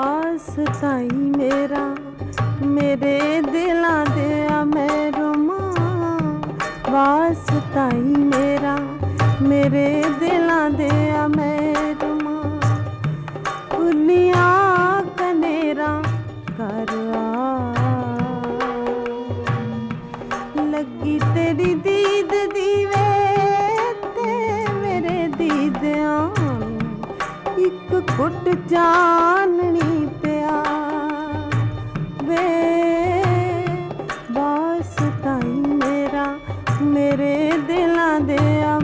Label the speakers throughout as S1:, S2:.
S1: ਵਾਸਤਾਈ ਮੇਰਾ ਮੇਰੇ ਦਿਲਾਂ ਦੇ ਆ ਮਹਿਰੂਮਾ ਵਾਸਤਾਈ ਮੇਰਾ ਮੇਰੇ ਦਿਲਾਂ ਦੇ ਆ ਮਹਿਰੂਮਾ ਫੁੱਲੀਆਂ ਕਨੇਰਾ ਕਰ ਆ ਲੱਗੀ ਤੇਰੀ ਦੀਦ ਦੀ ਵੇ ਤੇ ਮੇਰੇ ਦੀਦਿਆਂ ਇੱਕ ਘੁੱਟ ਚਾਨਣੀ ਪਿਆ ਵੇ ਵਾਸਤਾਈ ਮੇਰਾ ਮੇਰੇ ਦਿਲਾਂ ਦੇ ਆ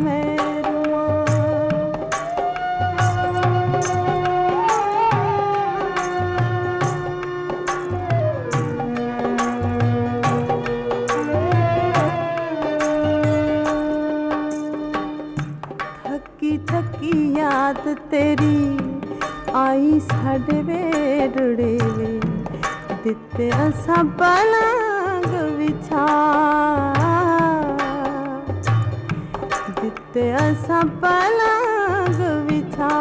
S1: थकी याद तेरी आई साडे वेरड़े वे दिते असां पलंग विछा दिते असां पलंग विछा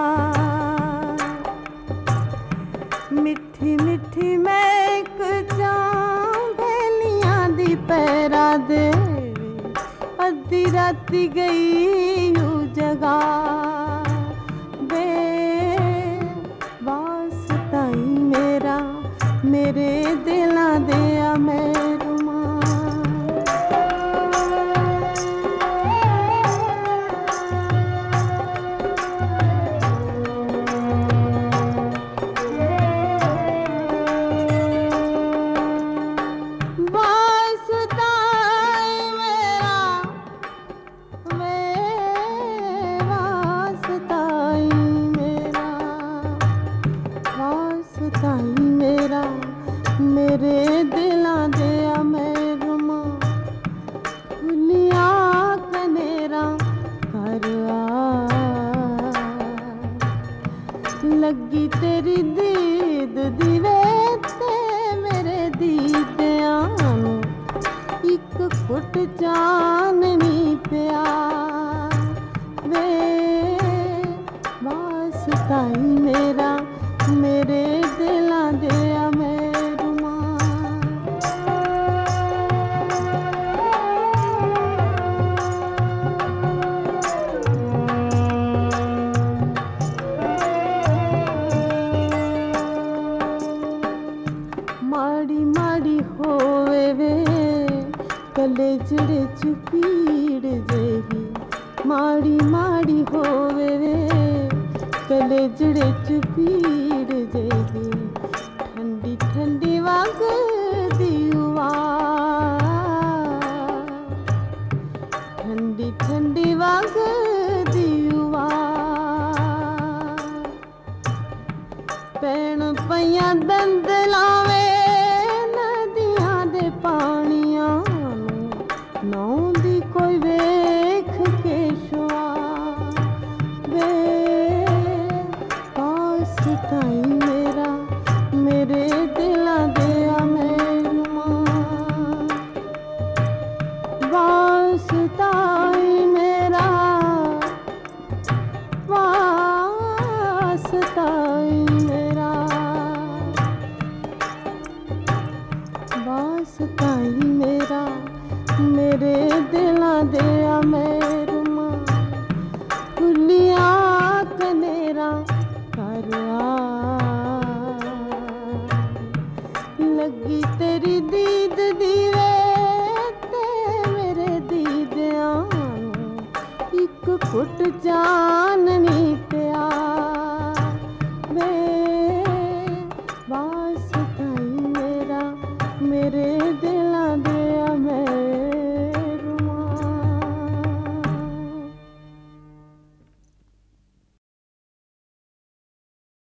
S1: मिठी मिठी महक बेलियां दी पैरा दे अद्धी राती गई जगा बे वास्ताई मेरा मेरे दिलां दे आ महरूमा मेरे दिलां दे आ महरूमा फुलियां कनेरा कर आ लगी तेरी दीद दी वे ते मेरे दीदियां एक घुट चाननी पिया वे वास्ताई मेरा मेरे दिलां दे आ माड़ी माड़ी होवे वे कलेजड़े च पीड़ जेही माड़ी माड़ी होवे वे कलेजड़े च पीड़ जेही ठंडी ठंडी वगदी हुआ ठंडी ठंडी वगदी हुआ पैण पईयां दंद लावे नदियां दे पानियां नौं दी कोई वेख के शुआ वे वास्ताई मेरा मेरे दिलां दे आ महरूमा वास्ताई मेरा वास्ताई मेरा वास्ताई मेरा मेरे दिलां दे आ महरूमा फुलियां कनेरा कर आ लगी ते